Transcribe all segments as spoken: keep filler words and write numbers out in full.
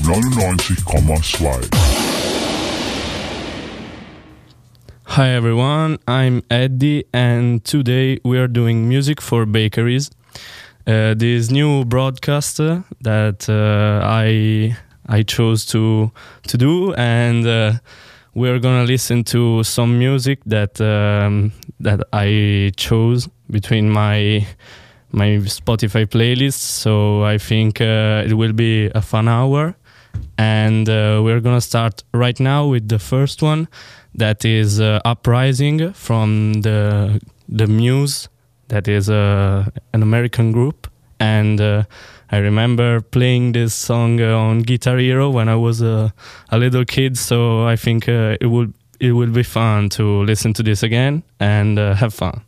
neunundneunzig Komma zwei. Hi everyone, I'm Eddie and today we are doing music for bakeries. Uh, this new broadcast uh, that uh, I I chose to to do, and uh, we're gonna listen to some music that um, that I chose between my my Spotify playlists. So I think uh, it will be a fun hour, and uh, we're gonna start right now with the first one. That is uh, Uprising from the the Muse. That is uh, an American group, and uh, I remember playing this song uh, on Guitar Hero when I was uh, a little kid. So I think uh, it will it will be fun to listen to this again and uh, have fun.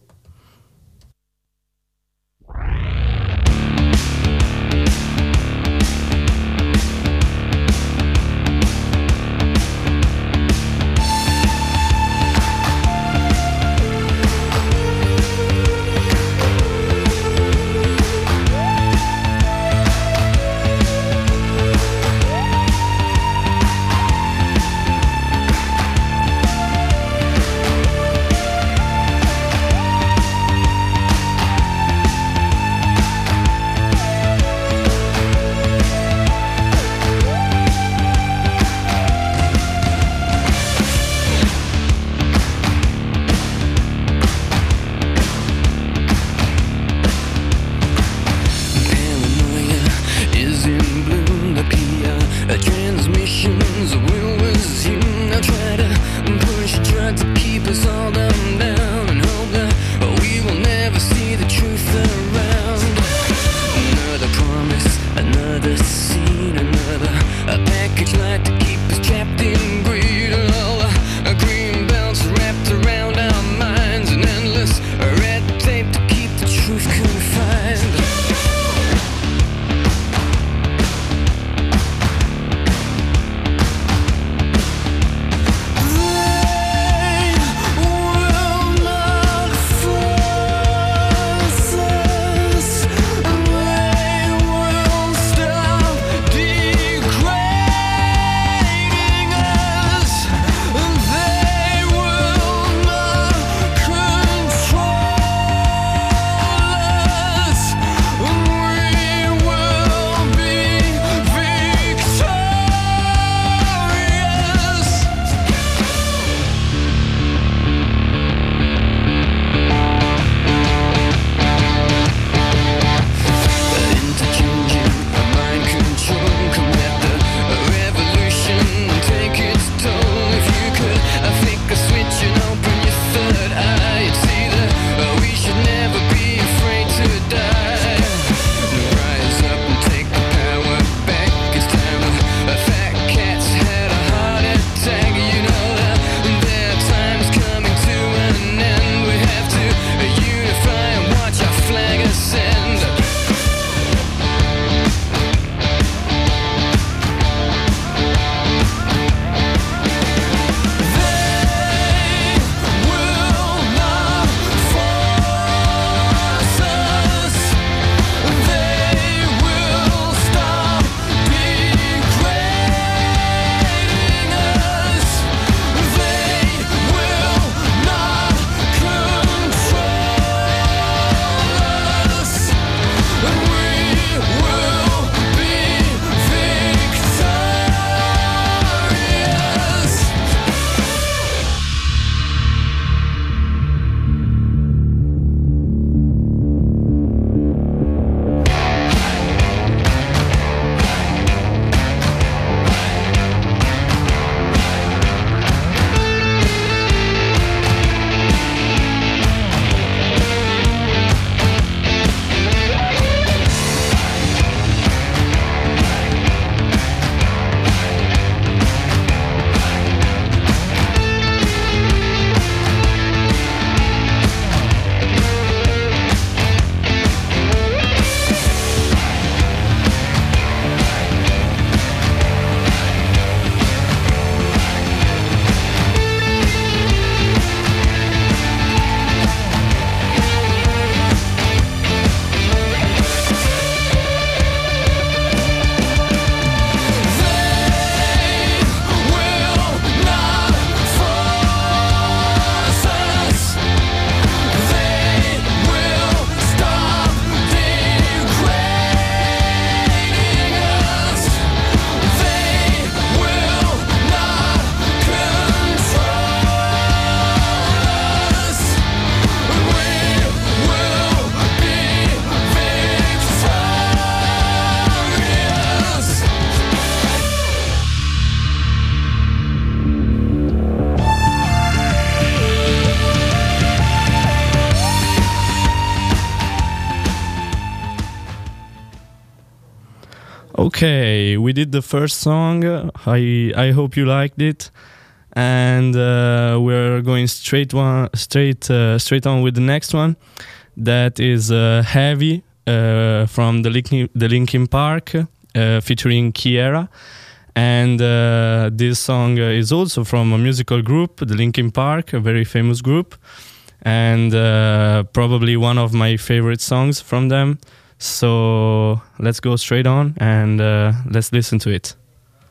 Okay, we did the first song. I I hope you liked it, and uh, we're going straight one straight uh, straight on with the next one. That is uh, Heavy uh, from the Linkin, the Linkin Park, uh, featuring Kiera, and uh, this song is also from a musical group, the Linkin Park, a very famous group, and uh, probably one of my favorite songs from them. So let's go straight on and uh, let's listen to it.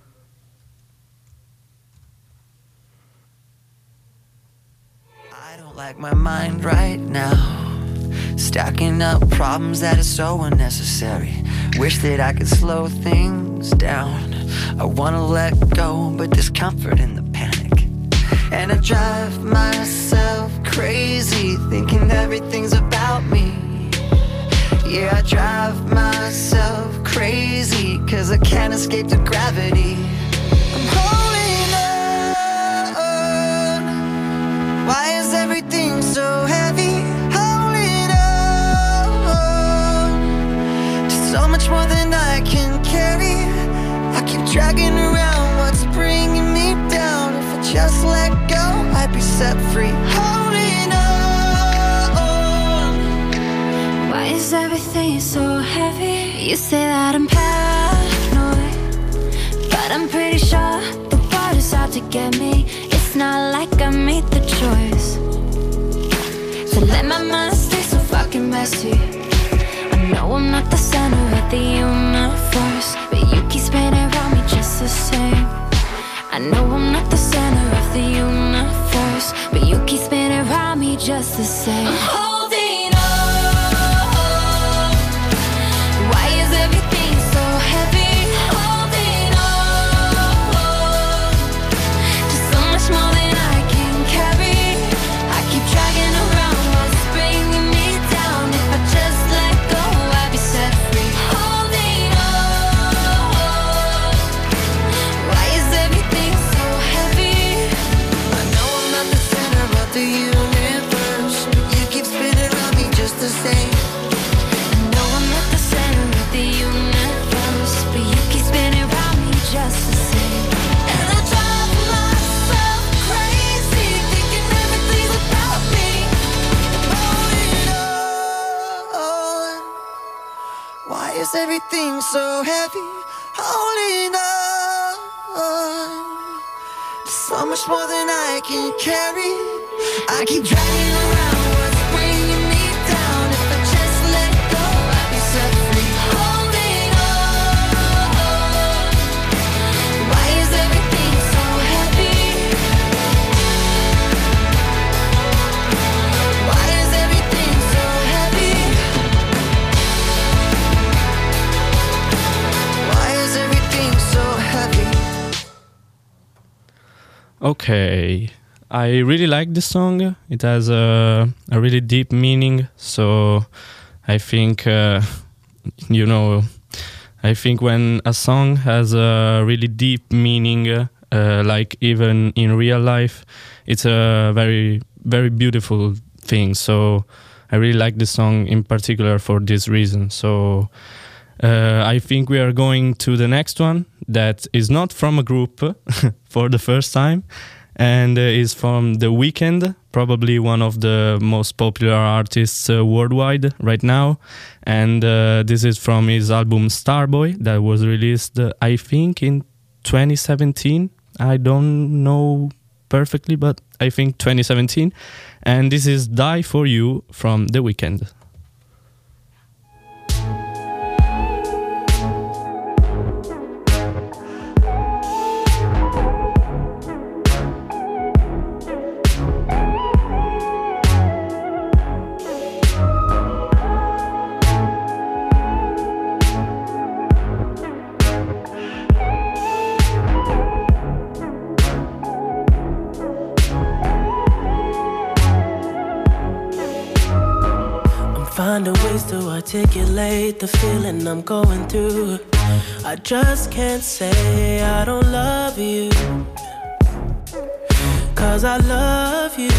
I don't like my mind right now, stacking up problems that are so unnecessary. Wish that I could slow things down. I wanna let go, but there's comfort in the panic. And I drive myself crazy, thinking everything's about me. Yeah, I drive myself crazy, cause I can't escape the gravity. I'm holding on. Why is everything so heavy? Holding on to so much more than I can carry. I keep dragging around what's bringing me down. If I just let go, I'd be set free. Holding on. Why is everything so heavy? You say that I'm paranoid, but I'm pretty sure the world is out to get me. It's not like I made the choice to let my mind stay so fucking messy. I know I'm not the center of the universe, but you keep spinning around me just the same. I know I'm not the center of the universe, but you keep spinning around me just the same. I'm holding on. Why is everything so heavy? Holding on to so much more than I can carry. I keep dragging around what's bringing me down. If I just let go, I'd be set free. Holding on. Why is everything so heavy? I know I'm not the center of the universe, but you keep spinning around me just the same. I know I'm not the center of the universe, but you keep spinning around me just the same. And I drive myself crazy, thinking everything's about me. Holding on. Why is everything so heavy? Holding on. So much more than I can carry. I keep dragging around what's bringing me down. If I just let go, I'd be set free. Holding on. Why is everything so heavy? Why is everything so heavy? Why is everything so heavy? Okay, I really like this song. It has a, a really deep meaning. So I think, uh, you know, I think when a song has a really deep meaning, uh, like even in real life, it's a very, very beautiful thing. So I really like this song in particular for this reason. So uh, I think we are going to the next one that is not from a group for the first time, and uh, is from The Weeknd, probably one of the most popular artists uh, worldwide right now. And uh, this is from his album Starboy that was released, uh, I think, in twenty seventeen. I don't know perfectly, but I think twenty seventeen. And this is Die For You from The Weeknd. Finding ways to articulate the feeling I'm going through. I just can't say I don't love you, 'cause I love you.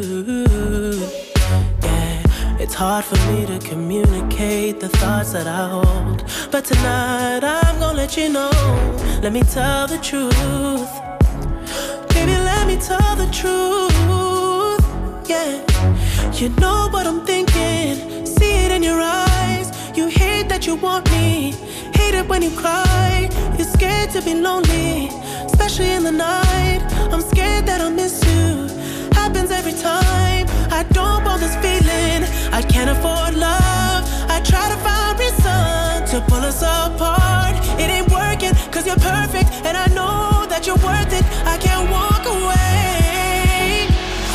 Yeah, it's hard for me to communicate the thoughts that I hold, but tonight I'm gonna let you know. Let me tell the truth. Baby, let me tell the truth. Yeah, you know what I'm thinking. See it in your eyes. You hate that you want me. Hate it when you cry. You're scared to be lonely, especially in the night. I'm scared that I'll miss you. Happens every time. I don't want this feeling. I can't afford love. I try to find reason to pull us apart. It ain't working, cause you're perfect, and I know that you're worth it. I can't walk away.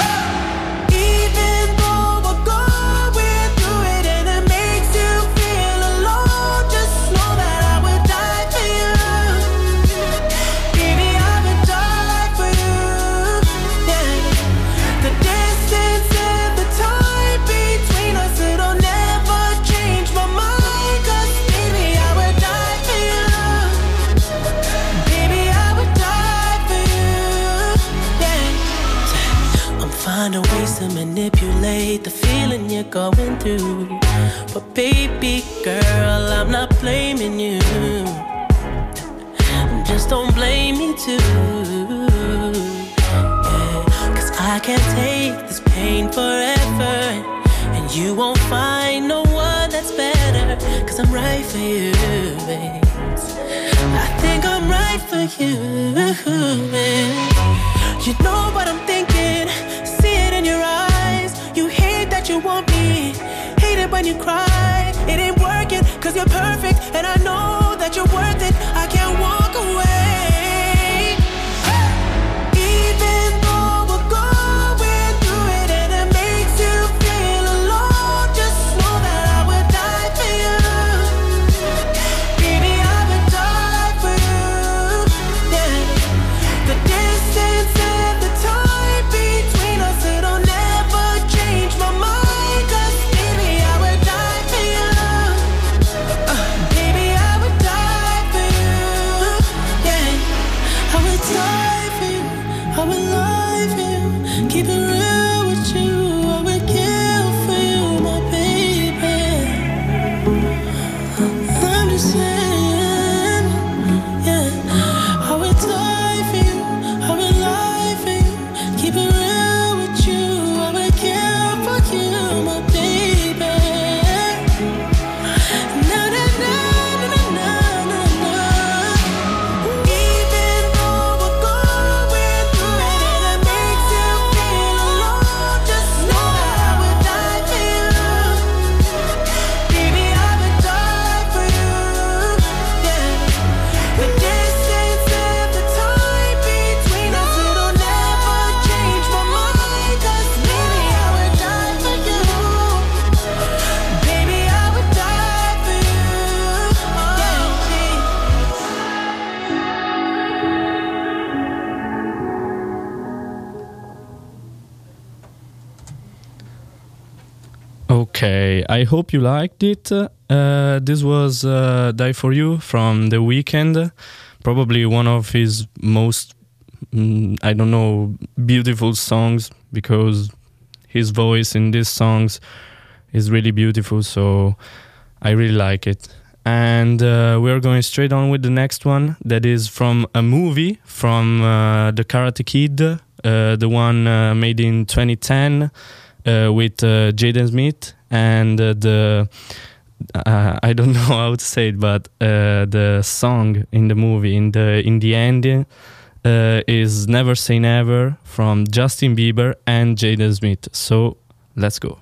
Even though we're going through it and it makes you feel alone, just know that I would die for you. Baby, I would die for you. Yeah. The distance and the time between us, it'll never change my mind. Cause baby, I would die for you. Baby, I would die for you. Yeah. I'm finding ways to manipulate the feeling you're going through. But baby girl, I'm not blaming you. Just don't blame me too. Yeah. Cause I can't take this pain forever, and you won't find no one that's better. Cause I'm right for you, babe. I think I'm right for you, man. You know what I'm thinking. See it in your eyes. You hate that you want me. Hate it when you cry. It ain't working, cause you're perfect, and I know that you're worth it. I can't walk away. Even though we're going through it and it makes you feel alone, just know that I would die for you. Baby, I would die for you. Yeah. The distance and the time between us, it'll never change my mind. Cause baby, I would die for you. Uh, baby, I would die for you. Yeah. I would die for you. I would lie for you. Keep it real with you. I would kill for you, my baby. I'm just saying, yeah. I would die for you. I would lie for you. Keep it real with you. I would kill for you, my baby. Na na na na na na na. Even though we're going through it and it makes you feel alone, just know that I would die for you. Baby, I would die for you. Yeah. The distance and the time between us, it'll never change my mind. Cause baby, I would die for you. Baby, I would die for you. Okay, I hope you liked it. Uh, this was uh, Die For You from The Weeknd. Probably one of his most, mm, I don't know, beautiful songs, because his voice in these songs is really beautiful, so I really like it. And uh, we're going straight on with the next one, that is from a movie from uh, The Karate Kid, uh, the one uh, made in twenty ten uh, with uh, Jaden Smith, and uh, the uh, I don't know how to say it, but uh, the song in the movie in the in the ending uh, is Never Say Never from Justin Bieber and Jaden Smith. So let's go.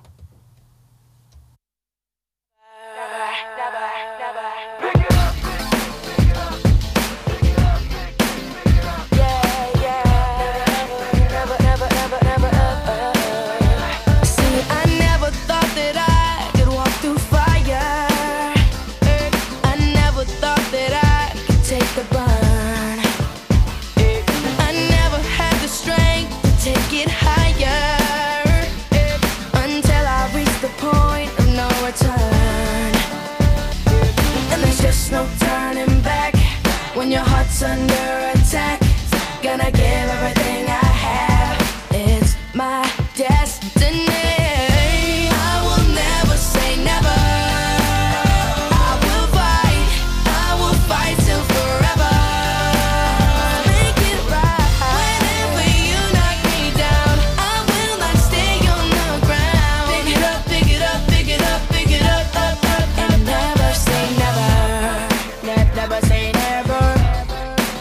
See, I never thought that I could walk through fire. I never thought that I could take the burn. I never had the strength to take it higher, until I reached the point of no return. And there's just no turning back when your heart's under attack. Gonna give everything I have. It's my destiny. I will never say never. I will fight. I will fight till forever.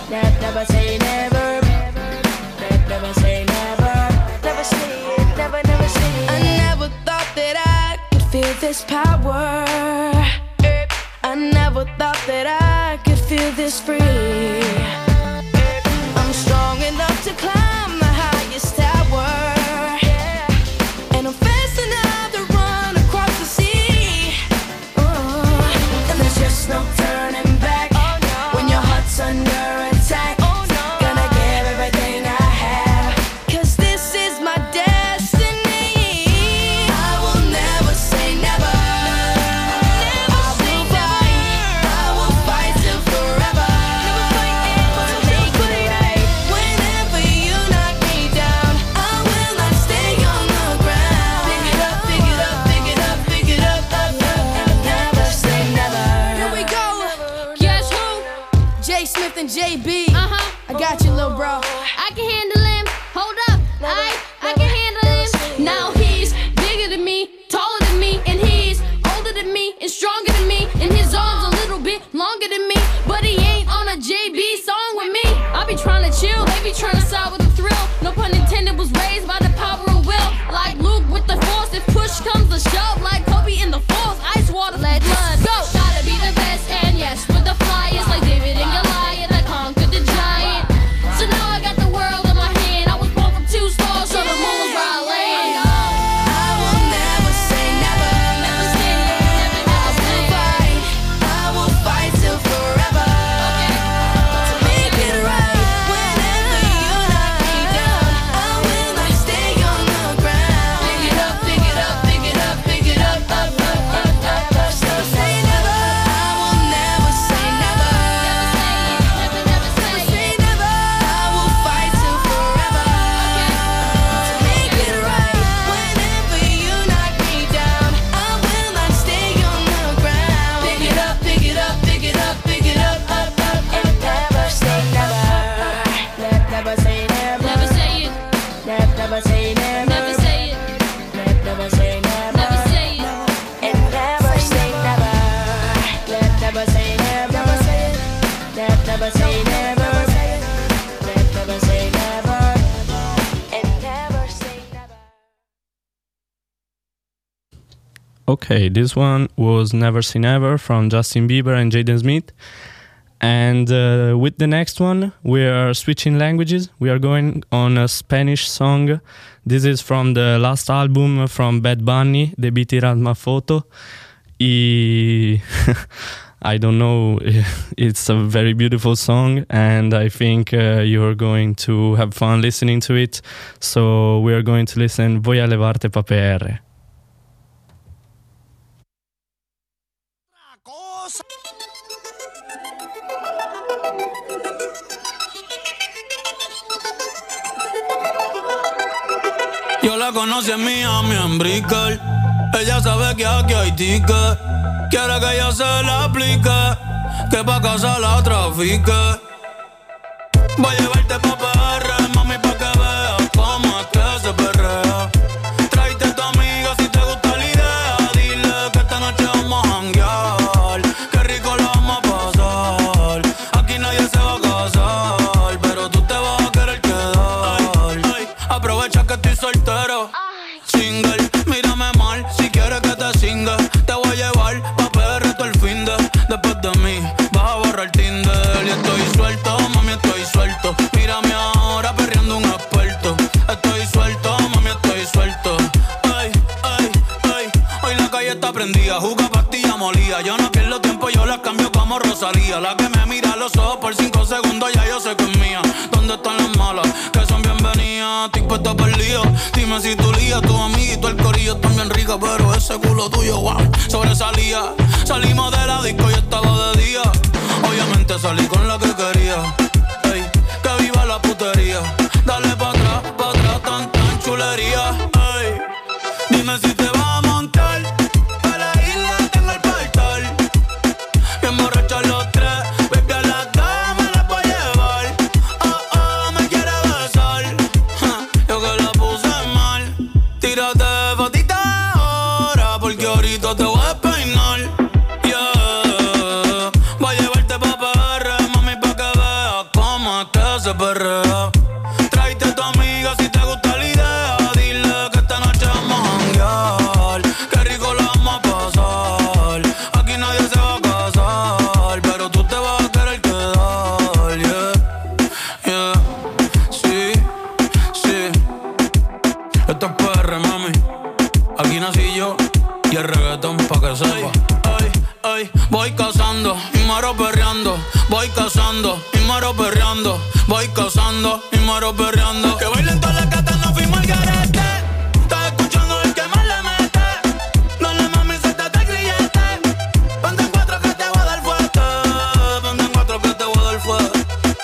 Never, never say never. Never, never say never. Never say it, never, never say it. I never thought that I could feel this power. I never thought that I could feel this free. I'm strong enough to climb the highest tower. And I'm fast enough to run across the sea. Oh, and there's just no turning back. Oh, no. When your heart's under attack. Oh, no. Gonna give everything I have. Cause this is my destiny. I will never say never. Never I say will never. Fight. I will fight till forever. Never fight to make it right. Whenever you knock me down, I will not stay on the ground. Pick it up, pick it up, pick it up, pick it up, up, up, up. Never say never. Here we go. Guess who? J Smith and J B. Uh-huh. I got you, little bro. I can handle him. Hold up. I I can handle him. Now he's bigger than me, taller than me, and he's older than me and stronger than me. And his arms a little bit longer than me, but he ain't on a J B song with me. I be trying to chill, they be trying to side with the thrill. No pun intended, was raised by the power of will. Like Luke with the force, if push comes to shove. Like Kobe in the force, ice water, let blood go. Gotta be the best, and yes, with the flyers like David and Goliath, I conquered the giant. So now I got the world in my hand. I was born from two stars, so the moon was where I land. I will never say never. Never say, never, never say. Fight. I will fight till forever. To make it right. Whenever you knock me down, I will not stay on the ground. Pick it up, pick it up, pick it up, pick it up, up, up, up, up, up. So say never. I will never say never. Never, never say. Say never. I will fight till forever. To make it right. Whenever you knock me down, I will not stay on the ground. Pick it up, pick it up, pick it up, pick it up, up, up, and never say never. Never say never. Never say it. Never say never. Never say it. Never say never. Never say it. And never say never. Never say never. Never say it. Never say never. Never say never. And never say never. Okay, this one was Never Say Never from Justin Bieber and Jaden Smith. And uh, with the next one, we are switching languages. We are going on a Spanish song. This is from the last album from Bad Bunny, Debí tirar más foto. Y I don't know, it's a very beautiful song, and I think uh, you're going to have fun listening to it. So we are going to listen Voy a levarte pa' P R. Yo la conocí en Miami, en Brickell. Ella sabe que aquí hay ticket. Quiere que yo se la aplique, que pa' casa la trafique. Voy a llevarte pa' P R, mami, pa' que veas cómo es que se perrea. Tráete a tu amiga si te gusta la idea. Dile que esta noche vamos a janguear. Qué rico la vamos a pasar. Aquí nadie se va a casar, pero tú te vas a querer quedar. Ay, ay, aprovecha que estoy soltero. Single, mírame mal si quieres que te singa. Te voy a llevar pa' P R todo el finde. Después de mí vas a borrar Tinder. Y estoy suelto, mami, estoy suelto. Mírame ahora perreando un experto. Estoy suelto, mami, estoy suelto. Ay, ay, ay. Hoy la calle está prendida, juga pastilla molida. Yo no pierdo tiempo, yo la cambio como Rosalía. La que me mira a los ojos por cinco segundos, ya yo sé que es mía. ¿Dónde están las malas? Que son bienvenidas. Estoy puesto por el lío. Dime si tu lía, tu amiguito, el corillo están bien rica, pero ese culo tuyo, wow, sobresalía. Salimos de la disco y estaba de día. Obviamente salí con la que quería. Ey, que viva la putería. Dale pa' atrás, pa' atrás, tan, tan chulería. Ey, dime si te vas a montar. Pa' la isla tengo el portal. Bien borrachos los tres. Baby, a las dos me las voy a llevar. Oh, oh, me quiere besar. Ja, yo que la puse mal. Tírate fotita ahora, porque ahorita te voy a despeinar. Yeah, voy a llevarte pa' P R, mami, se perrea. Tráete a tu amiga si te gusta la idea. Dile que esta noche vamos a janguear. Qué rico la vamos a pasar. Aquí nadie se va a casar, pero tú te vas a querer quedar. Yeah, yeah. Sí, sí. Esto es P R, mami. Aquí nací yo y el reggaetón pa' que sepa. Ay, ay, voy cazando y muero perreando. Voy cazando y muero perreando. Voy cazando y muero perreando. Que bailen todas las gatas, no fuimos al garete. Estás escuchando el que más le mete. Dale mami, suéltate el grillete. Ponte en cuatro que te voy a dar fuerte. Ponte en cuatro que te voy a dar fuerte.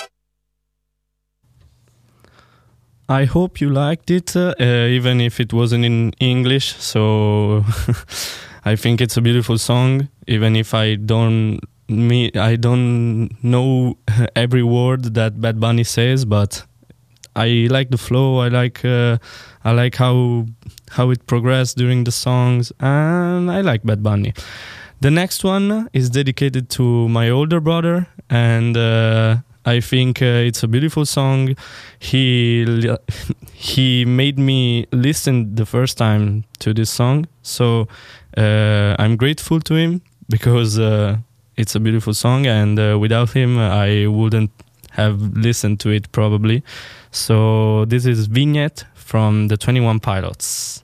I hope you liked it, uh, even if it wasn't in English. So I think it's a beautiful song, even if I don't me I don't know every word that Bad Bunny says, but I like the flow. I like uh, I like how how it progressed during the songs, and I like Bad Bunny. The next one is dedicated to my older brother, and uh, I think uh, it's a beautiful song. He he made me listen the first time to this song, so uh, I'm grateful to him because uh, it's a beautiful song, and uh, without him I wouldn't have listened to it probably. So this is Vignette from the twenty-one Pilots.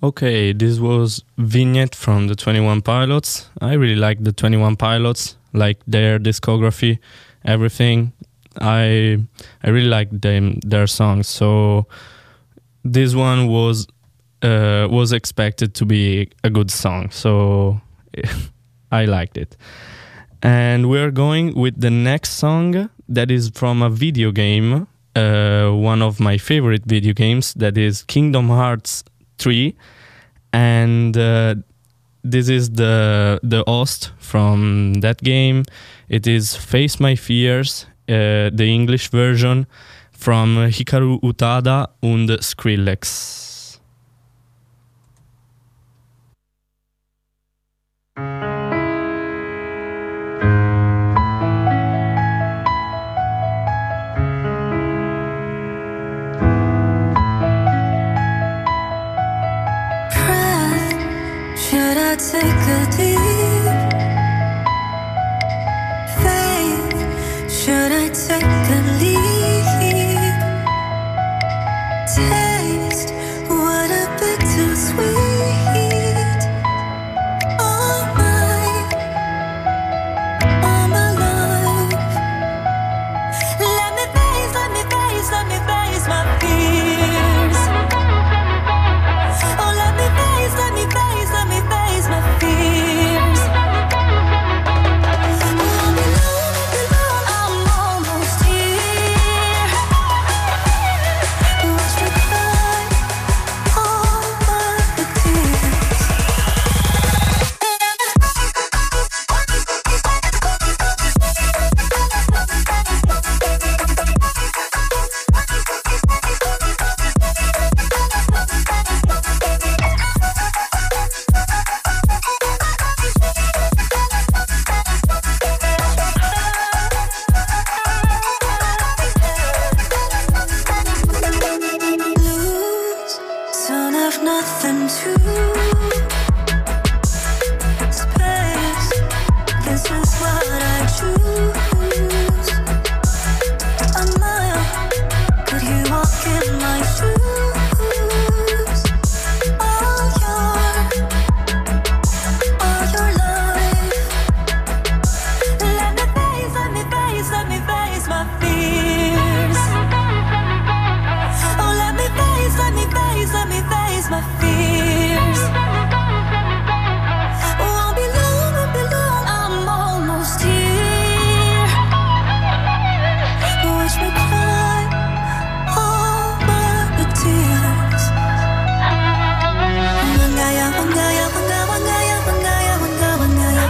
Okay, this was Vignette from the Twenty One Pilots. I really like the Twenty One Pilots, like their discography, everything. I I really like them their songs. So this one was uh, was expected to be a good song. So I liked it. And we're going with the next song that is from a video game, uh, one of my favorite video games, that is Kingdom Hearts three. And uh, this is the the host from that game. It is Face My Fears, uh, the English version from Hikaru Utada and Skrillex. Should I take a deep faith? Should I take a leap? Taste what a bit too sweet. All my, all my life. Let me face, let me face, let me face my fears. Oh, let me face, let me face, let me face my fears. Oh, below, below, I'm almost here. Watch me cry all my tears. Lose, son of nothing to space. This is what I choose. A mile, could you walk in my shoes? All your, all your life. Let me face, let me face, let me face my fears. Oh, let me face, let me face, let me face my fears. Won't be long, won't be long, I'm almost here. Watch me cry all my tears. Wangaya, wangaya, wanga, wangaya, wangaya, wanga, wangaya.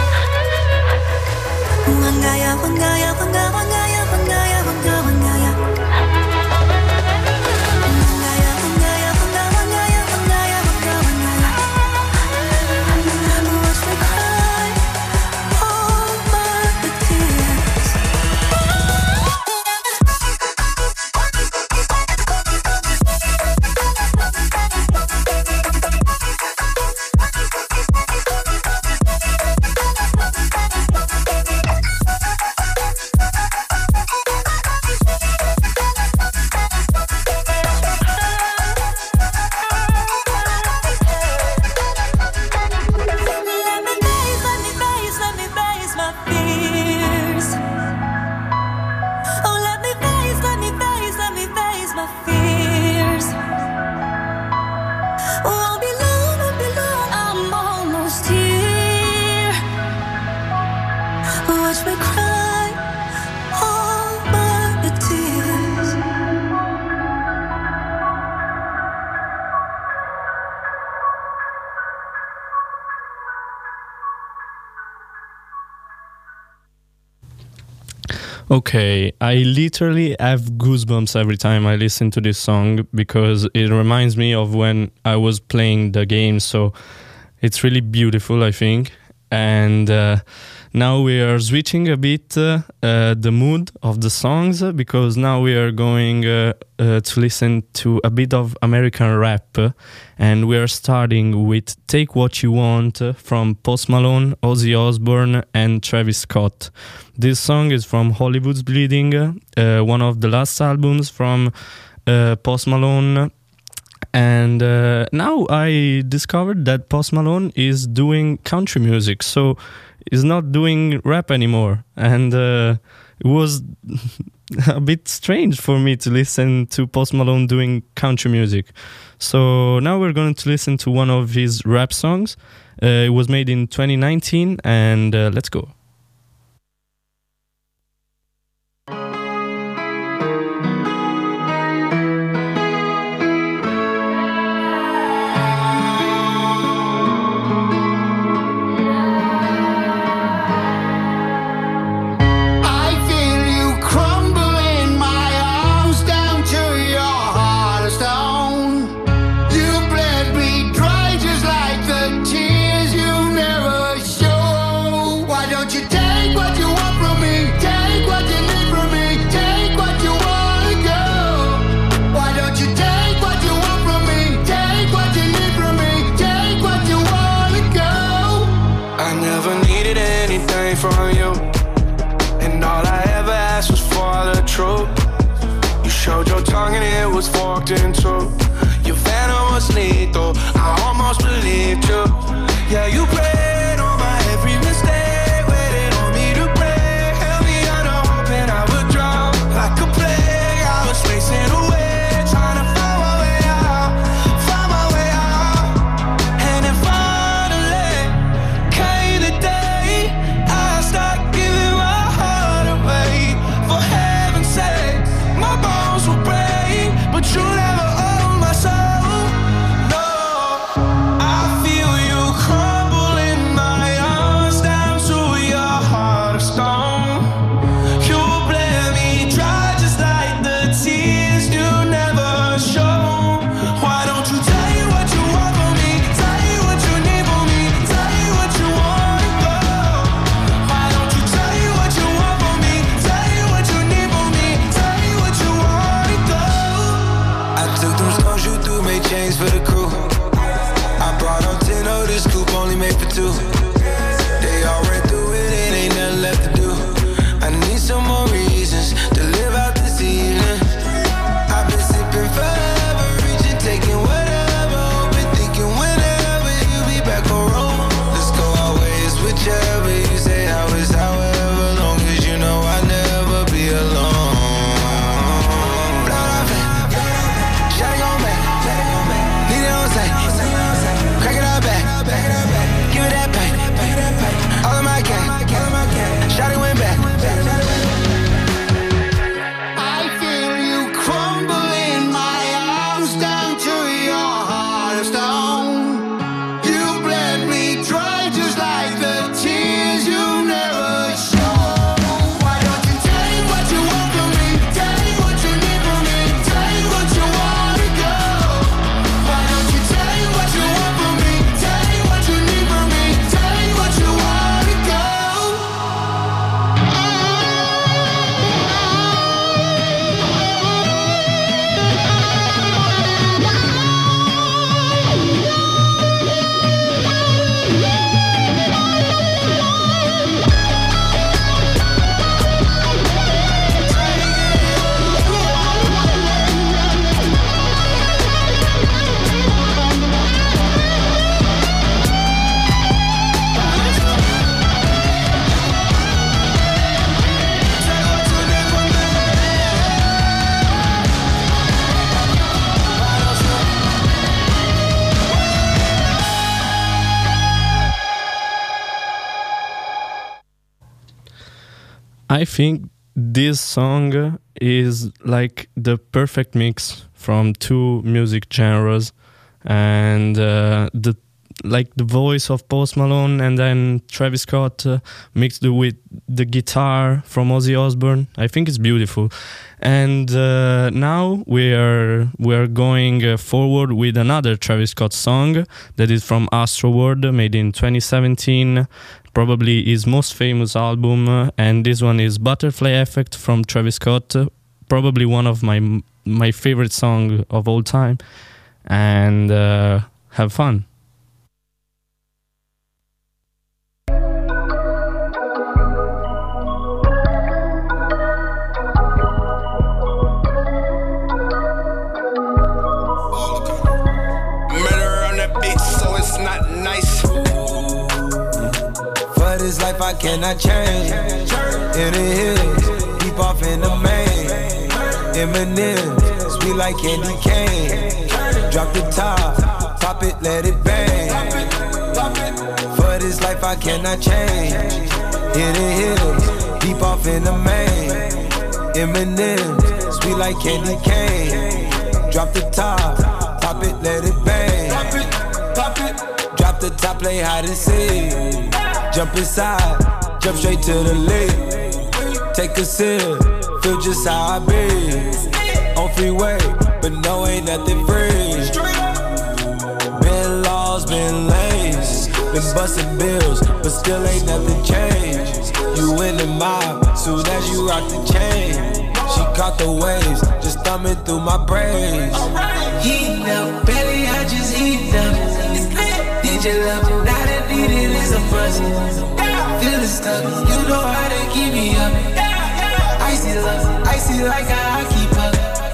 Wangaya, wangaya, wanga, wangaya, wangaya, wanga, wangaya. Wangaya, wangaya, wanga, wangaya, wangaya, wanga, wangaya. Watch me cry all my tears. Let me face, let me face, let me face my fears. Oh, let me face, let me face, let me face my fears. Won't be long, won't be long, I'm almost here. Watch me cry all my tears. Okay, I literally have goosebumps every time I listen to this song because it reminds me of when I was playing the game. So it's really beautiful, I think. And uh, now we are switching a bit uh, uh, the mood of the songs because now we are going uh, uh, to listen to a bit of American rap. And we are starting with Take What You Want from Post Malone, Ozzy Osbourne, and Travis Scott. This song is from Hollywood's Bleeding, uh, one of the last albums from uh, Post Malone. And uh, now I discovered that Post Malone is doing country music, so he's not doing rap anymore. And uh, it was a bit strange for me to listen to Post Malone doing country music. So now we're going to listen to one of his rap songs. Uh, it was made in twenty nineteen, and uh, let's go. From you, and all I ever asked was for the truth. You showed your tongue and it was forked in two. Your venom was lethal, I almost believed you. Yeah, you prayed on my every mistake, waited on me to break, held me under hoping I would drown like a plague. I was racing away, trying to find my way out, find my way out. And then finally came the day I stopped giving my heart away. For heaven's sake, my bones will break, but you never own my soul. No, I feel you crumble in my arms down to your heart of stone. You bled me dry just like the tears you never show. Why don't you tell you what you want from me? Tell you what you need from me. Tell you what you want to go. Why don't you tell you what you want from me? Tell you what you need from me. Tell you what you want to go. I took them stones you threw, made chains for the crew. I brought on ten of this coupe, only made for two. They all ran through it, it ain't nothing left to do. I need some more reasons to live out this evening. I've been sipping forever, reaching, taking whatever, hoping, thinking whenever you be back on road. Let's go our ways, whichever you say, how is however long as you know I'll never be alone. Blood off it, shawty gon' back, need it on sight, crack it all back, give it that pain, all of my gang, shawty went back. I feel you crumble in my arms down to your heart of stone. You bled me dry just like the tears you never show. Why don't you tell me what you want from me? Tell me what you need from me. Tell me what you want to go. Why don't you tell me what you want from me? Tell me what you need from me. Tell me what you want to go. I think this song is like the perfect mix from two music genres, and uh, the like the voice of Post Malone and then Travis Scott uh, mixed with the guitar from Ozzy Osbourne. I think it's beautiful. And uh, now we are we are going uh, forward with another Travis Scott song that is from Astroworld, made in twenty seventeen, probably his most famous album. Uh, and this one is Butterfly Effect from Travis Scott, uh, probably one of my my favorite song of all time. And uh, have fun. All the life I cannot change. In the hills, deep off in the main. Eminem, sweet like candy cane. Drop the top, pop it, let it bang. For this life I cannot change. In the hills, deep off in the main. Eminem, sweet like candy cane. Drop the top, pop it, let it bang. Pop it, pop it. Drop the top, play hide and seek. Jump inside, jump straight to the lake. Take a sip, feel just how I be. On freeway, but no, ain't nothing free. Been lost, been lanes. Been busting bills, but still ain't nothing changed. You in the mob, soon as you rock the chain. She caught the waves, just thumbing through my braids. Heat up, belly, I just heat up. Did you love me? Now that need it is a buzz. Feeling stuck, you know how to keep me up. Icy love, icy like how I keep up.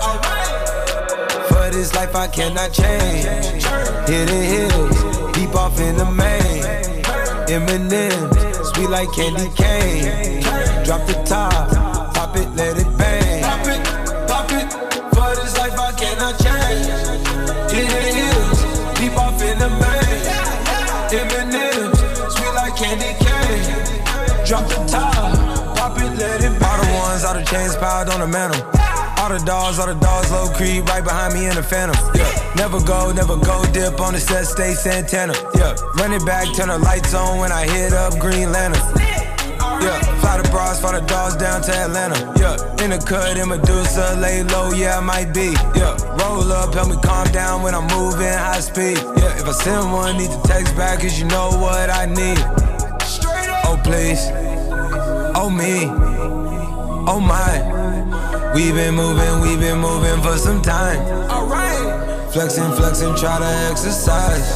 For this life I cannot change. Hidden hills, deep off in the main. Eminem, sweet like candy cane. Drop the top, pop it, let it bang. Pop it, pop it. For this life I cannot change. Hidden hills, deep off in the main. Eminem, sweet like candy cane. Drop the top, pop it, let it bang. All the ones, all the chains piled on the mantle. All the dogs, all the dogs, low creep, right behind me in the phantom. Yeah, never go, never go, dip on the set, stay Santana. Yeah, run it back, turn the lights on when I hit up Green Lantern. Yeah, fly the bras, fly the dogs down to Atlanta. Yeah, in the cut, in Medusa, lay low, yeah, I might be. Yeah, roll up, help me calm down when I'm moving high speed. Yeah, if I send one, need to text back, cause you know what I need. Oh, please. Oh, me. Oh, my. We been moving, we been moving for some time. Alright. Flexing, flexing, try to exercise.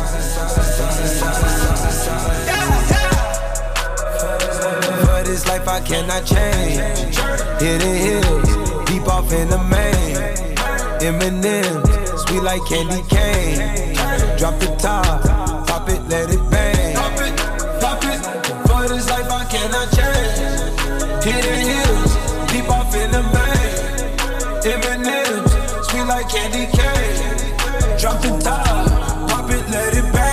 For this life I cannot change. Hidden hills, deep off in the main. Eminem, sweet like candy cane. Drop the top, pop it, let it bang. Pop it, pop it. For this life I cannot change. Hidden hills, deep off in the main. Eminem, sweet like candy cane. Drop the top, pop it, let it bang.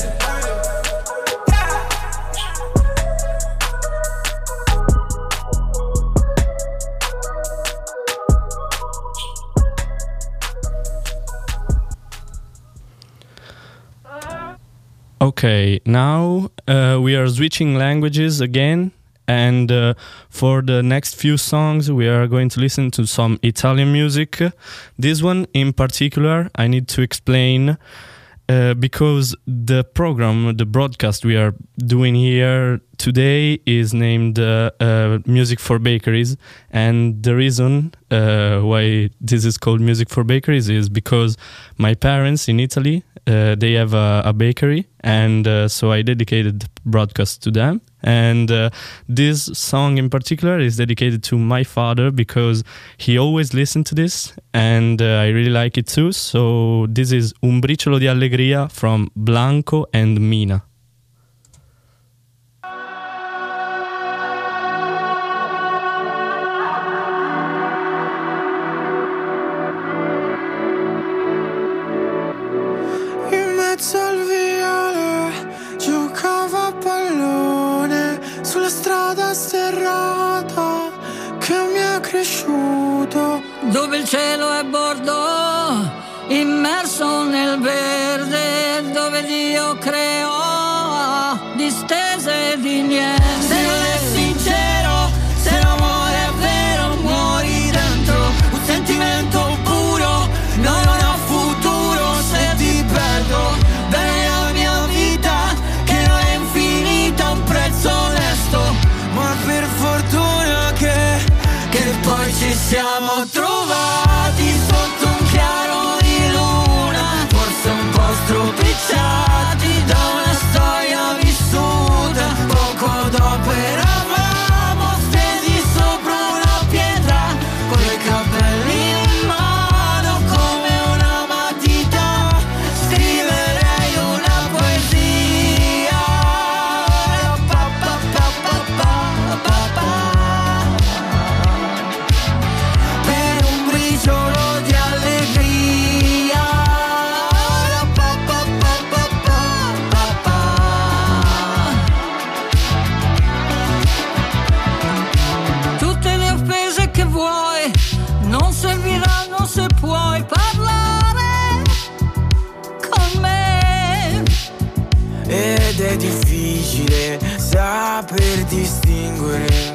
Okay, now uh, we are switching languages again. And uh, for the next few songs, we are going to listen to some Italian music. This one in particular, I need to explain uh, because the program, the broadcast we are doing here today is named uh, uh, Music for Bakeries. And the reason uh, why this is called Music for Bakeries is because my parents in Italy, uh, they have a, a bakery. And uh, so I dedicated the broadcast to them. And uh, this song in particular is dedicated to my father because he always listened to this and uh, I really like it too. So this is Un briciolo di allegria from Blanco and Mina. In mezzo al viale giocava a pallone sulla strada sterrata che mi ha cresciuto, dove il cielo è bordo immerso nel verde, dove Dio creò distese di niente. Se non è sincero, se l'amore è vero, muori dentro un sentimento puro. No, non ho futuro se ti perdo. Bene la mia vita che non è infinita, un prezzo onesto, ma per fortuna che che poi ci siamo trovati sotto un chiaro di luna, forse un po' stropicciati da una storia vissuta. Poco dopo eravamo stesi sopra una pietra, con i capelli in mano come una matita. Scriverei una poesia. Pa, pa, pa, pa, volte è difficile saper distinguere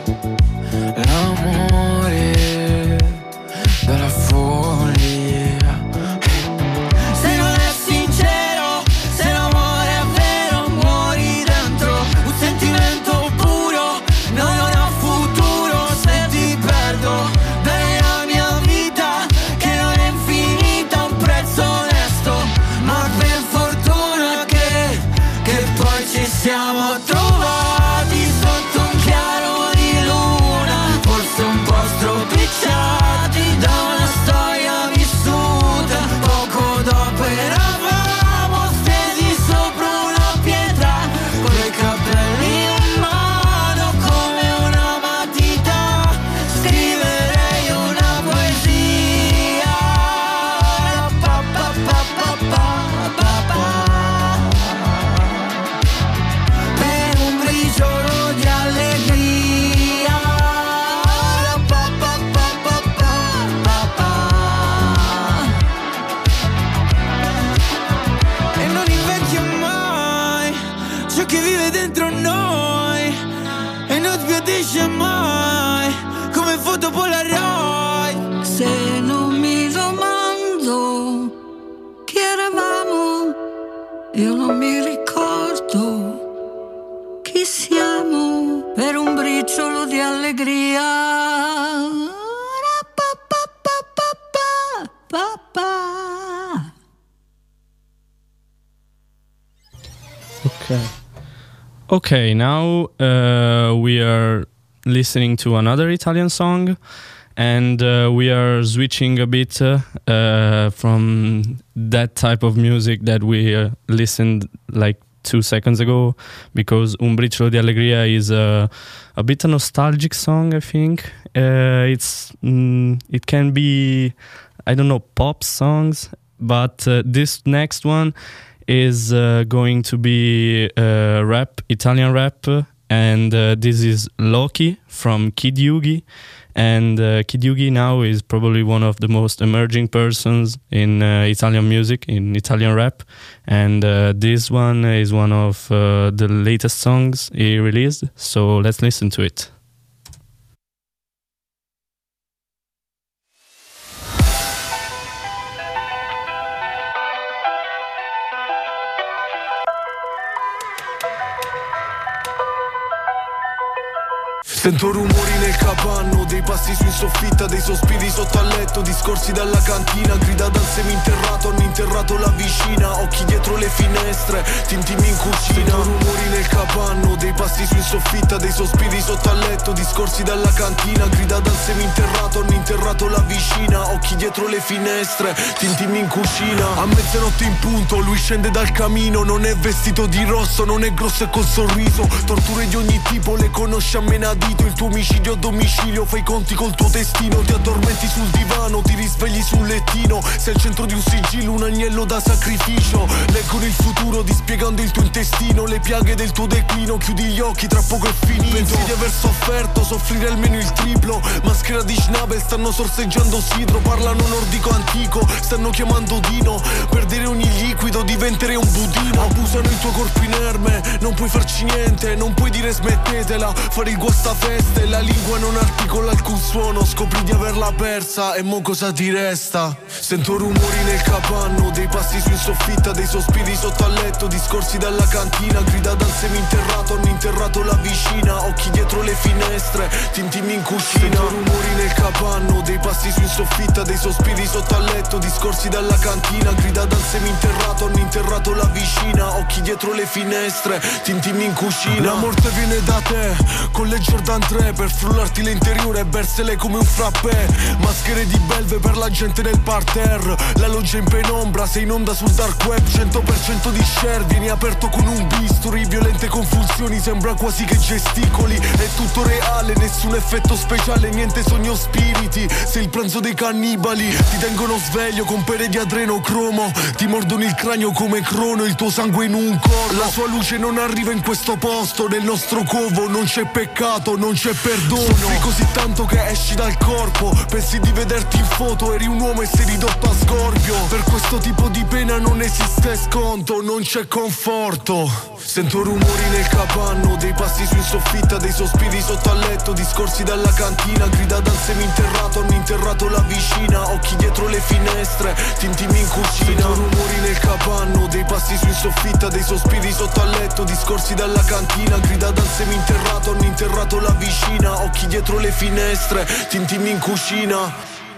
l'amore dalla follia. Se non è sincero, se l'amore è vero, muori dentro un sentimento puro. No, non ha futuro se ti perdo. Bene la mia vita, che non è infinita, un prezzo onesto. Ma per fortuna che, che poi ci siamo trovati sotto un chiaro di luna, forse un po' stropicciati da una storia vissuta. Poco dopo eravamo stesi sopra una pietra, con i capelli in mano come una matita. Scriverei una poesia pa, pa, pa, pa, pa, pa, pa. Per un briciolo di allegria pa, pa, pa, pa, pa, pa, pa. E non invecchia mai ciò che vive dentro noi, e non sbiadisce mai come foto Polaroid. Se non mi domando chi eravamo, io non mi ricordo chi siamo. Per un briciolo di allegria pa, pa, pa, pa, pa, pa, pa. Okay. Okay, now uh, we are listening to another Italian song, and uh, we are switching a bit uh, uh, from that type of music that we uh, listened like two seconds ago, because Un briciolo di allegria is a, a bit a nostalgic song, I think. Uh, it's mm, it can be, I don't know, pop songs, but uh, this next one is uh, going to be uh, rap, Italian rap, and uh, this is Loki from Kid Yugi. And uh, Kid Yugi now is probably one of the most emerging persons in uh, Italian music, in Italian rap. And uh, this one is one of uh, the latest songs he released. So let's listen to it. Sento rumori nel capanno, dei passi su in soffitta, dei sospiri sotto al letto, discorsi dalla cantina, grida dal seminterrato, hanno interrato la vicina, occhi dietro le finestre, tintimi in cucina. Sento rumori nel capanno, dei passi su in soffitta, dei sospiri sotto al letto, discorsi dalla cantina, grida dal seminterrato, hanno interrato la vicina, occhi dietro le finestre, tintimi in cucina. A mezzanotte in punto, lui scende dal camino, non è vestito di rosso, non è grosso e col sorriso, torture di ogni tipo le conosce a menadito. Il tuo omicidio a domicilio, fai i conti col tuo destino, ti addormenti sul divano, ti risvegli sul lettino, sei al centro di un sigillo, un agnello da sacrificio. Leggono il futuro dispiegando il tuo intestino, le piaghe del tuo declino, chiudi gli occhi, tra poco è finito. Pensi di aver sofferto, soffrire almeno il triplo, maschera di Schnabel, stanno sorseggiando sidro, parlano nordico antico, stanno chiamando Dino, perdere ogni liquido, diventere un budino. Abusano il tuo corpo inerme, non puoi farci niente, non puoi dire smettetela, fare il guastafeste. La lingua non articola alcun suono, scopri di averla persa e mo cosa ti resta? Sento rumori nel capanno, dei passi su in soffitta, dei sospiri sotto al letto, discorsi dalla cantina, grida dal seminterrato, hanno interrato la vicina, occhi dietro le finestre, tintimi in cucina. Sento rumori nel capanno, dei passi su in soffitta, dei sospiri sotto al letto, discorsi dalla cantina, grida dal seminterrato, hanno interrato la vicina, occhi dietro le finestre, tintimi in cucina. La morte viene da te, con le Jordan tre per frullarti l'interiore e bersele come un frappè. Maschere di belve per la gente nel parterre, la loggia in penombra, sei in onda sul dark web, cento per cento di share, vieni aperto con un bisturi, violente convulsioni, sembra quasi che gesticoli, è tutto reale, nessun effetto speciale, niente sogno spiriti, sei il pranzo dei cannibali, ti tengono sveglio con pere di adrenocromo, ti mordono il cranio come crono, il tuo sangue in un corpo. La sua luce non arriva in questo posto. Nel nostro covo non c'è peccato, non c'è perdono. Soffri così tanto che esci dal corpo. Pensi di vederti in foto, eri un uomo e sei ridotto a scorpio. Per questo tipo di pena non esiste sconto, non c'è conforto. Sento rumori nel capanno, dei passi su in soffitta, dei sospiri sotto al letto, discorsi dalla cantina, grida dal seminterrato, hanno interrato la vicina, occhi dietro le finestre, tintimi in cucina. Sento rumori nel capanno, dei passi su in soffitta, dei sospiri sotto al letto, discorsi dalla cantina, grida dal seminterrato, hanno interrato la vicina, occhi dietro le finestre, tintimi in cucina.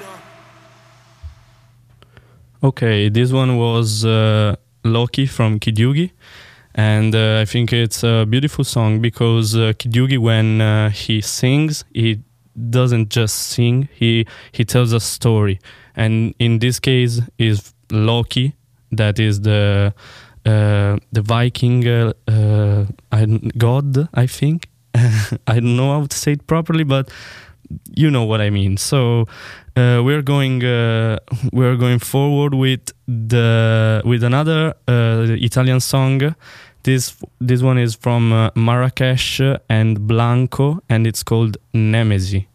Okay, this one was uh, Loki from Kid Yugi. And uh, I think it's a beautiful song because uh, Kid Yugi, when uh, he sings, he doesn't just sing, he, he tells a story. And in this case is Loki, that is the uh, the Viking uh, uh, god, I think. I don't know how to say it properly, but you know what I mean. So uh, we're going uh, we're going forward with the with another uh, Italian song. This this one is from uh, Marrakesh and Blanco, and it's called Nemesi.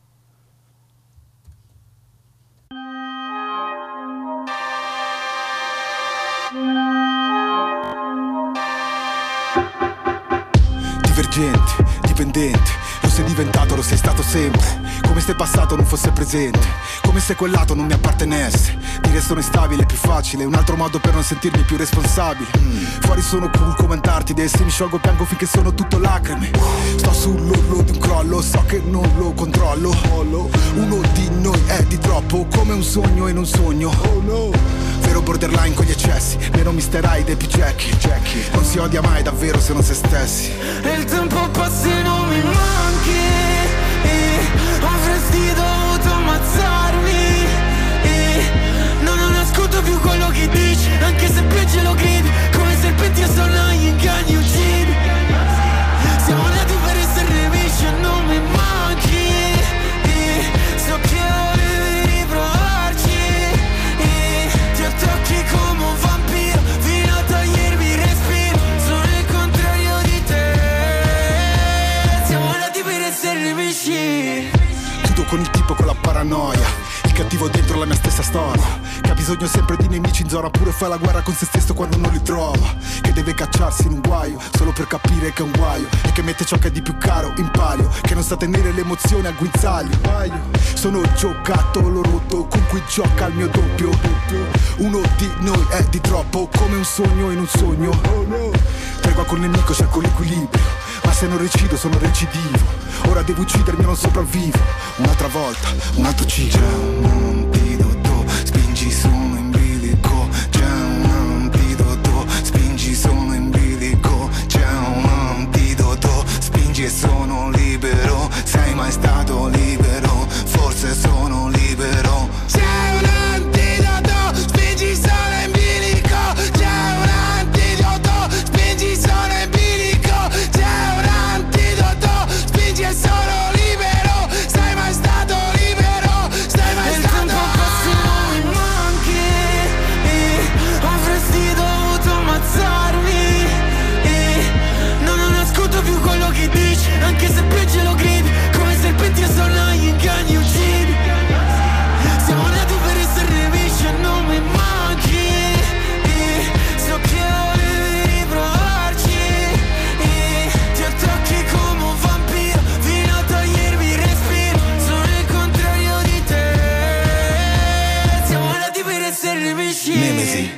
Divergente, dipendente, lo sei diventato, lo sei stato sempre. Come se passato non fosse presente, come se quel lato non mi appartenesse. Dire sono instabile è più facile, un altro modo per non sentirmi più responsabile. mm. Fuori sono cool come Antartide, se mi sciolgo piango finché sono tutto lacrime. Sto sull'orlo di un crollo, so che non lo controllo. Uno di noi è di troppo, come un sogno in un sogno. Oh no. Vero borderline con gli eccessi, meno mister Hyde e più Jackie. Jackie non si odia mai davvero se non se stessi. E il tempo passa e non mi manchi, e avresti dovuto ammazzarmi, e non ascolto più quello che dici, anche se piangi lo gridi, come serpenti e sonagli inganni uccidi. Siamo nati per essere nemici e non mi manchi, e so che volevi riprovarci, e ti attacchi come un vampiro fino a togliermi il respiro. Sono il contrario di te, siamo nati per essere nemici. Chiudo con il tipo con la paranoia, il cattivo dentro la mia stessa storia, che ha bisogno sempre di nemici in zona, pure fa la guerra con se stesso quando non li trova, che deve cacciarsi in un guaio solo per capire che è un guaio, e che mette ciò che è di più caro in palio, che non sa tenere le emozioni al guinzaglio. Sono il giocattolo rotto con cui gioca il mio doppio. Uno di noi è di troppo, come un sogno in un sogno. Tregua col nemico, cerco l'equilibrio, ma se non recido sono recidivo. Ora devo uccidermi, non sopravvivo. Un'altra volta, un altro ciclo. C'è un antidoto, spingi sono in bilico. C'è un antidoto, spingi sono in bilico. C'è un antidoto, spingi e sono libero. Sei mai stato libero? Forse sono libero. C'è un antidoto, spingi sono in bilico. C'è un antidoto, spingi sono in bilico. C'è un antidoto, spingi e sono libero. Sei mai stato libero? Sei mai stato? Il tempo passa e non mi manchi, e avresti dovuto ammazzarmi, e non ascolto più quello che dici, anche se piangi lo gridi, come serpenti e sonagli inganni uccidi. Siamo nati per essere nemici e non mi manchi, e so che volevi riprovarci, e ti attacchi come un vampiro fino a togliermi il respiro. Sono il contrario di te, siamo nati per essere nemici. Nemesi.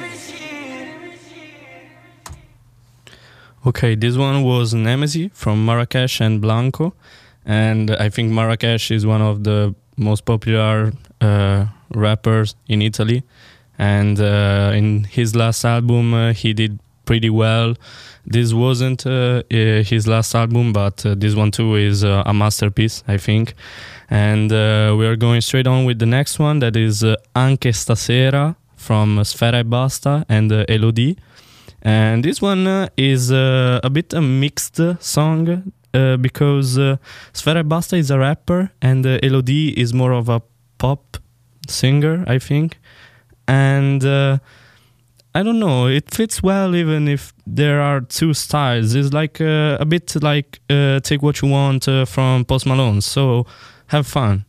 Okay, this one was Nemesi from Marrakesh and Blanco, and I think Marrakesh is one of the most popular uh, rappers in Italy, and uh, in his last album uh, he did pretty well. This wasn't uh, uh, his last album, but uh, this one too is uh, a masterpiece, I think. And uh, we are going straight on with the next one, that is uh, Anche Stasera from Sfera e Basta and uh, Elodie. And this one uh, is uh, a bit a mixed song uh, because uh, Sfera e Basta is a rapper and uh, Elodie is more of a pop singer, I think. And uh, I don't know. It fits well even if there are two styles. It's like uh, a bit like uh, Take What You Want uh, from Post Malone. So have fun.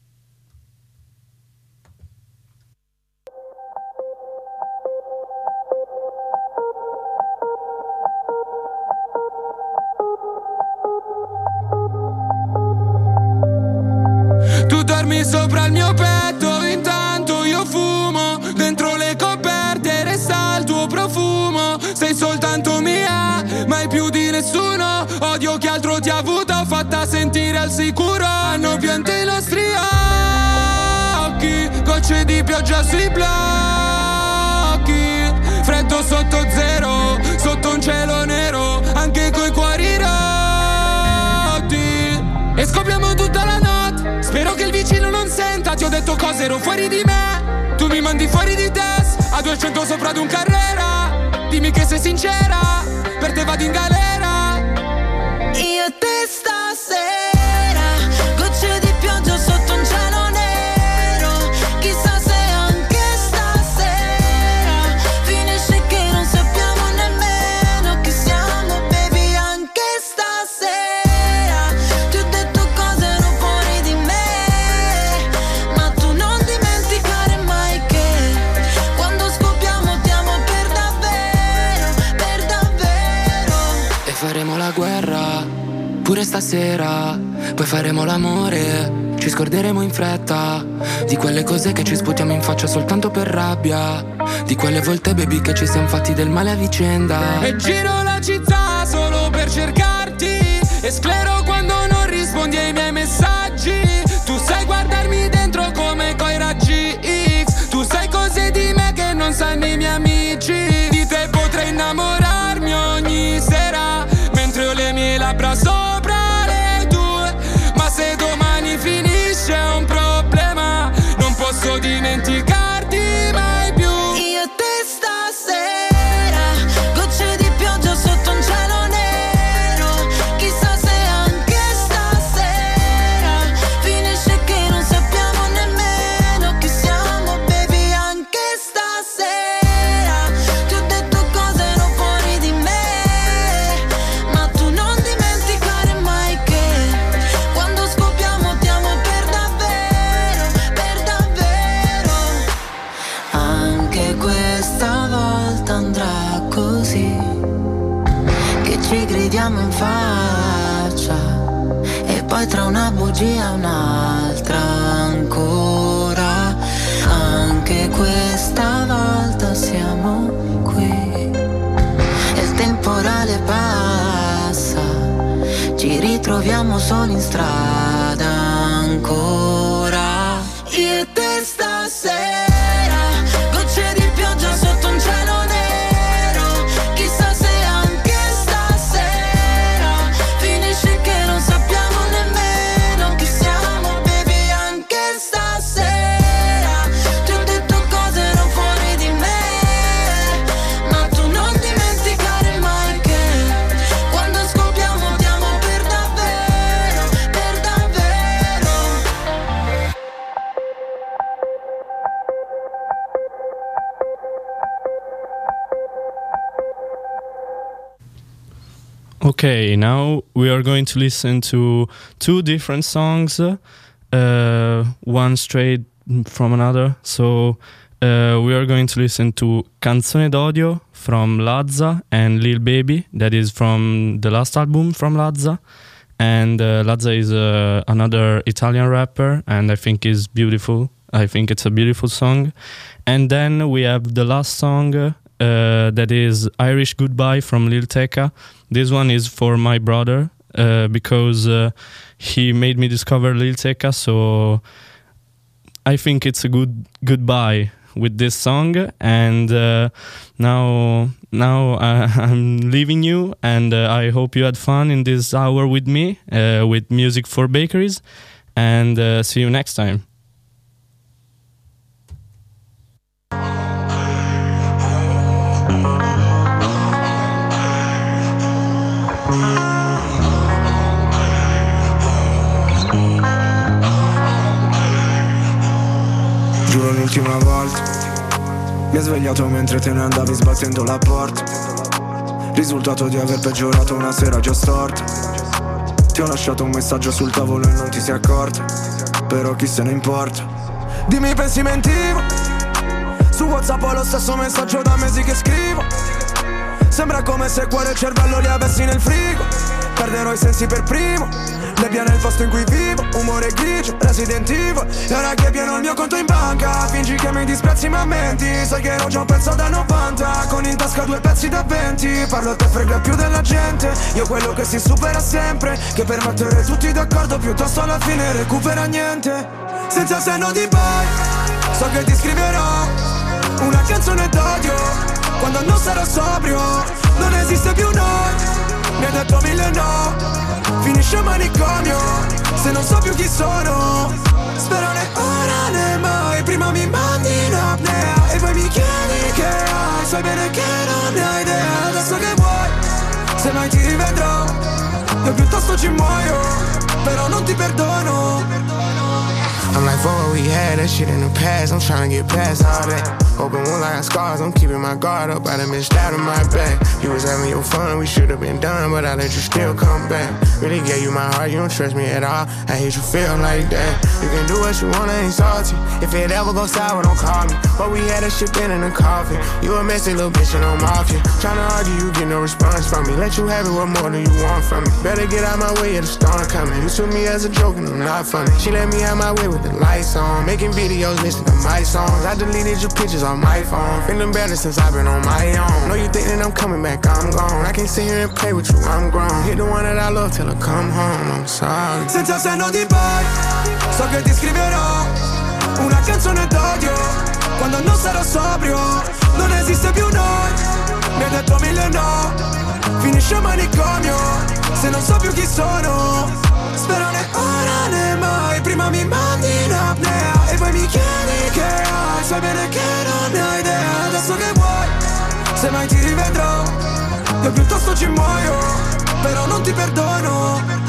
Tu dormi sopra il mio petto, intanto io fumo. Dentro le coperte resta il tuo profumo. Sei soltanto mia, mai più di nessuno. Odio chi altro ti ha avuto, fatta sentire al sicuro. Hanno pianto i nostri occhi, gocce di pioggia sui blocchi. Freddo sotto zero, sotto un cielo nero, anche coi cuori rotti. E scopriamo tutta la notte, spero che il vicino non senta. Ti ho detto cose, ero fuori di me, tu mi mandi fuori di test. A duecento sopra ad un Carrera, dimmi che sei sincera, per te vado in galera. Io e te stasera, gocce di pioggia sotto un cielo nero. Chissà se anche stasera finisce che non sappiamo nemmeno chi siamo, baby. Anche stasera ti ho detto cose, ero fuori di me, ma tu non dimenticare mai che quando scoppiamo ti amo per davvero, per davvero. E faremo la guerra pure stasera, poi faremo l'amore, ci scorderemo in fretta di quelle cose che ci sputiamo in faccia soltanto per rabbia, di quelle volte baby che ci siamo fatti del male a vicenda. E giro la città solo per cercarti, e sclero quando non rispondi ai miei messaggi. Tu sai guardarmi dentro come coi raggi X, tu sai cose di me che non sanno i miei amici. Di te potrei innamorarmi ogni sera, mentre ho le mie labbra sopra le tue. Ma se domani finisce è un problema, non posso dimenticarti mai più. Io e te stasera, gocce di pioggia sotto un cielo nero. Chissà se anche stasera finisce che non sappiamo nemmeno chi siamo, baby. Anche stasera ti ho detto cose, ero fuori di me, ma tu non dimenticare mai che quando scoppiamo ti amo per davvero, per davvero. Anche questa volta andrà così, che ci gridiamo in faccia e poi tra una bugia e un'altra ancora. Anche questa volta siamo qui e il temporale passa, ci ritroviamo soli in strada ancora. Io e te stasera, gocce di pioggia sotto un cielo nero. Chissà se anche stasera finisce che non sappiamo nemmeno chi siamo, baby. Anche stasera ti ho detto cose, ero fuori di me, ma tu non dimenticare mai che quando scoppiamo ti amo per davvero, per davvero. Okay, now we are going to listen to two different songs, uh, one straight from another. So uh, we are going to listen to Canzone d'Odio from Lazza and Lil Baby, that is from the last album from Lazza. And uh, Lazza is uh, another Italian rapper, and I think is beautiful. I think it's a beautiful song. And then we have the last song, uh, that is Irish Goodbye from Lil Tecca. This one is for my brother, uh, because uh, he made me discover Lil Tecca, so I think it's a good goodbye with this song. And uh, now now uh, I'm leaving you, and uh, I hope you had fun in this hour with me, uh, with Music for Bakeries, and uh, see you next time. Giuro l'ultima volta Mi hai svegliato mentre te ne andavi sbattendo la porta. Risultato di aver peggiorato una sera già storta. Ti ho lasciato un messaggio sul tavolo e non ti sei accorta. Però chi se ne importa. Dimmi pensi mentivo. Su WhatsApp ho lo stesso messaggio da mesi che scrivo. Sembra come se cuore e cervello li avessi nel frigo. Perderò i sensi per primo. Nebbia nel posto in cui vivo. Umore grigio, Resident Evil. E ora che è pieno il mio conto in banca, fingi che mi disprezzi ma menti. Sai che ero già un pezzo da novanta, con in tasca due pezzi da venti. Parlo a te frega più della gente. Io quello che si supera sempre, che per mettere tutti d'accordo piuttosto alla fine recupera niente. Senza senno di poi, so che ti scriverò una canzone d'odio quando non sarò sobrio. Non esiste più noi, mi hai detto mille no. Finisce manicomio, se non so più chi sono. Spero né ora né mai, prima mi mandi in apnea e poi mi chiedi che hai. Sai bene che non ne hai idea, adesso che vuoi. Se mai ti rivedrò, io piuttosto ci muoio, però non ti perdono. I'm like, for what we had, that shit in the past. I'm tryna get past all that. Open wound like scars, I'm keeping my guard up. I done been stabbed in my back. You was having your fun, we should've been done, but I let you still come back. Really gave you my heart, you don't trust me at all. I hate you feel like that. You can do what you want, I ain't salty. If it ever goes sour, don't call me. But we had that shit been in the coffin. You a messy little bitch and I'm off you. Tryna argue, you get no response from me. Let you have it, what more do you want from me? Better get out my way, yeah, the storm coming. You took me as a joke and I'm not funny. She let me out my way with the lights on. Making videos, listen to my songs. I deleted your pictures on my phone. Feeling better since I've been on my own. Know you think that I'm coming back, I'm gone. I can't sit here and play with you, I'm grown. Hit the one that I love till I come home, I'm sorry. Senza senno di poi, so che ti scriverò una canzone d'odio quando non sarò sobrio. Non esiste più noi, mi hai detto mille no. Finisce manicomio, se non so più chi sono. Spero né ora né mai, prima mi mandi in apnea e poi mi chiedi che hai. Sai bene che non ne hai idea, adesso che vuoi. Se mai ti rivedrò, io piuttosto ci muoio, però non ti perdono.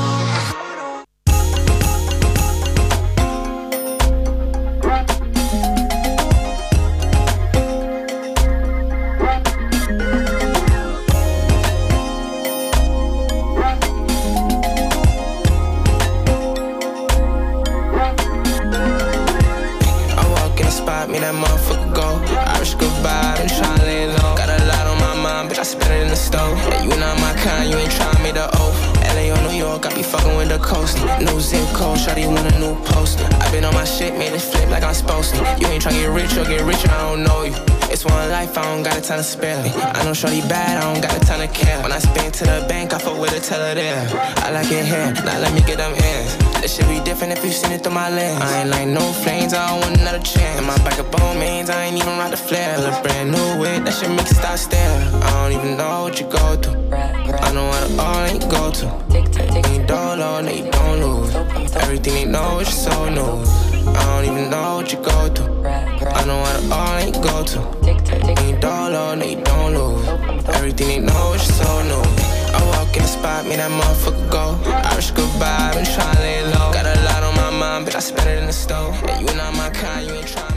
Me that motherfucker go. Irish goodbye, been tryna lay low. Got a lot on my mind, bitch, I spend it in the stove. Yeah, you not my kind, you ain't tryna make the oath. L A or New York, I be fucking with the coast. New zip code, shawty want a new poster. I been on my shit, made it flip like I'm supposed to. You ain't tryna get rich or get richer, I don't know you. It's one life, I don't got a ton to spare. I know shorty bad, I don't got a ton of care. When I spin to the bank, I fuck with her, tell her there. I like it here, now let me get them ends. This shit be different if you seen it through my lens. I ain't like no flames, I don't want another chance. And my back up on mains, I ain't even ride the flare. Look brand new with that shit make it start stare. I don't even know what you go through. I know what all ain't go to. Ain't dolo, no you don't lose. Everything they know is your soul news. I don't even know what you go through. I know what all ain't go to. Ain't dolo, no you don't lose. Everything they know is your soul news. I walk in the spot, me that motherfucker go. Irish goodbye, been tryna lay low. Got a lot on my mind, bitch, I spend it in the stove. And you not my kind, you ain't tryna.